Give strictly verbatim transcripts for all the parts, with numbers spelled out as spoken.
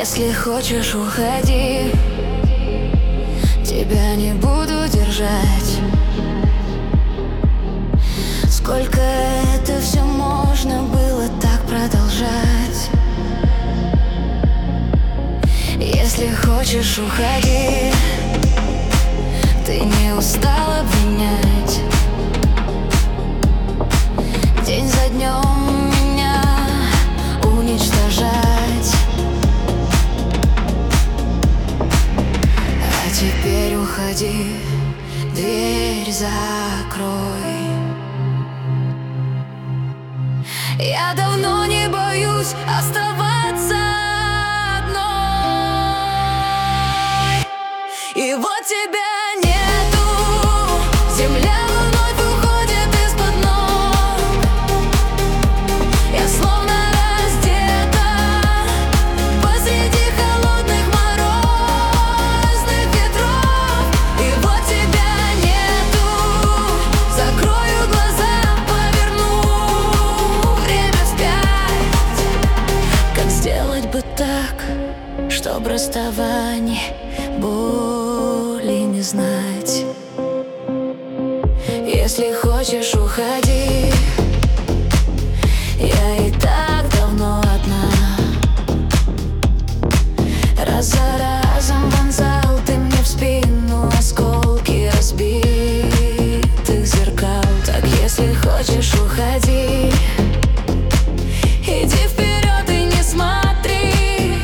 Если хочешь, уходи, тебя не буду держать. Сколько это все можно было так продолжать? Если хочешь, уходи, ты не устал обвинять день за днем меня уничтожать. А теперь уходи, дверь закрой. Я давно не боюсь оставаться одной. И вот тебя нету, земля вновь уходит из-под ног. Я словно раздета посреди холодных морозных ветров. И вот тебя нету, закрою глаза, поверну время вспять. Как сделать бы так, чтоб расставаний боли не знать? Если хочешь, уходи, я и так давно одна. Раз за разом вонзал ты мне в спину осколки разбитых зеркал. Так если хочешь, уходи, иди вперед и не смотри.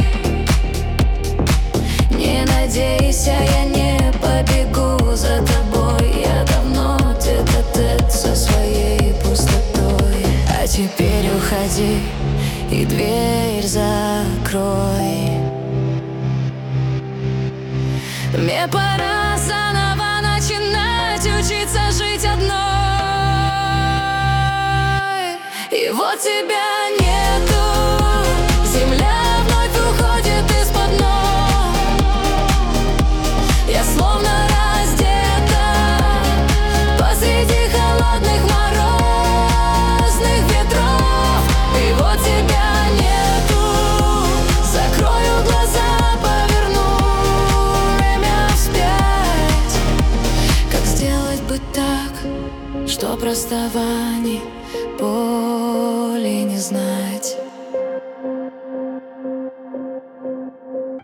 Не надейся, я не побегу за тобой. Я давно тет-а-тет со своей пустотой. А теперь уходи и дверь закрой. Мне пора заново начинать учиться жить одной. И вот тебя нету, земля вновь уходит из-под ног. Я словно раздета посреди холодных морозных ветров. И вот тебя нету, закрою глаза, поверну время вспять. Как сделать бы так, чтоб расставаться